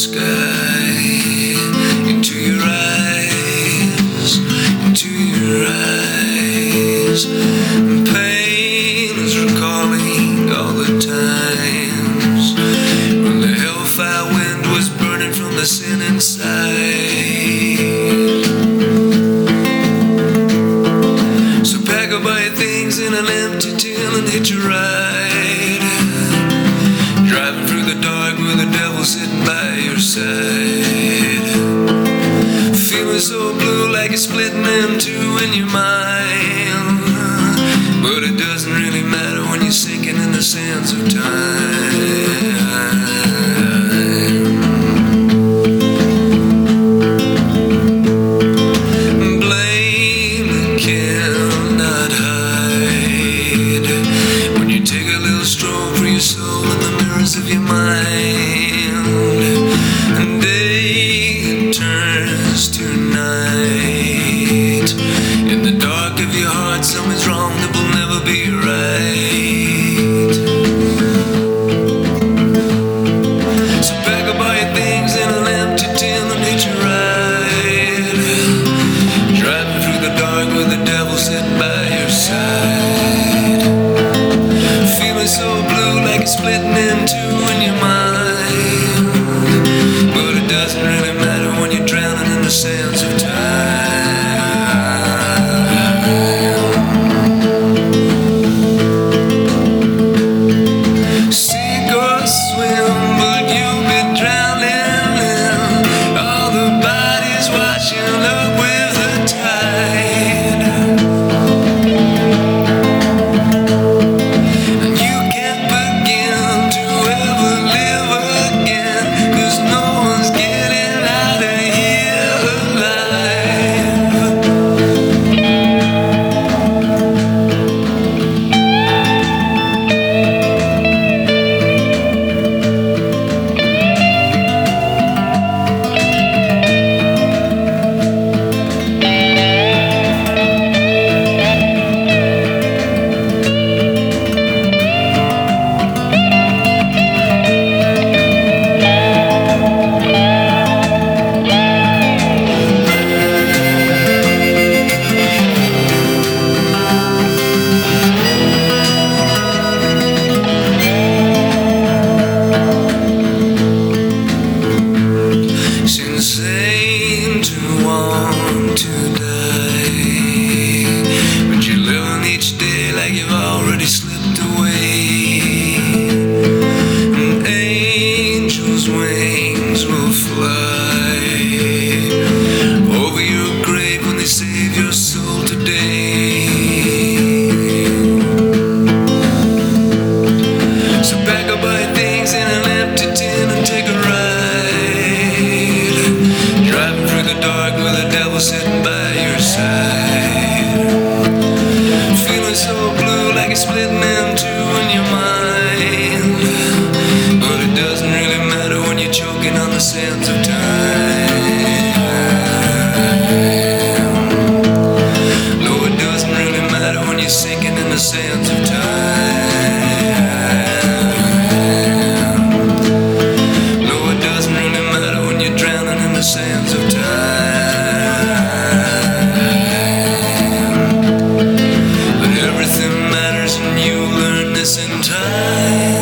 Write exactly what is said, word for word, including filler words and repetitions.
sky, into your eyes, into your eyes. Pain is recalling all the times when the hellfire wind was burning from the sin inside. So pack up all your things in an empty tin and hit your ride, driving through the dark with the devil sitting by your side. Feeling so blue like you're splitting in two in your mind, but it doesn't really matter when you're sinking in the sands of time. Blame that cannot hide when you take a little stroll for your soul in the mirrors of your mind, and day turns to night. In the dark of your heart, something's wrong that will never be right. So pack up all your things in an empty tin and hit your ride, driving through the dark with the devil sitting by your side. Feeling so blue like you're splitting in two in your mind, but it doesn't really matter when you're drowning in the sands of time. Sink or swim, but you'll be drowning. All the bodies washing up with the tide, and you can't begin to ever live again, 'cause no one's getting out of here alive. It's insane to want to die, but you're living each day like you've already slipped away. And angels' wings will fly over your grave when they save your soul today. So pack up all your things in an empty tin and take a ride, driving through the dark with the devil sitting by your side. Feeling so blue like you're splitting in two in your mind, but it doesn't really matter when you're choking on the sands of time. No, it doesn't really matter when you're sinking in the sands of time. No, it doesn't really matter when you're drowning in the sands of time. But everything matters, and you learn this in time.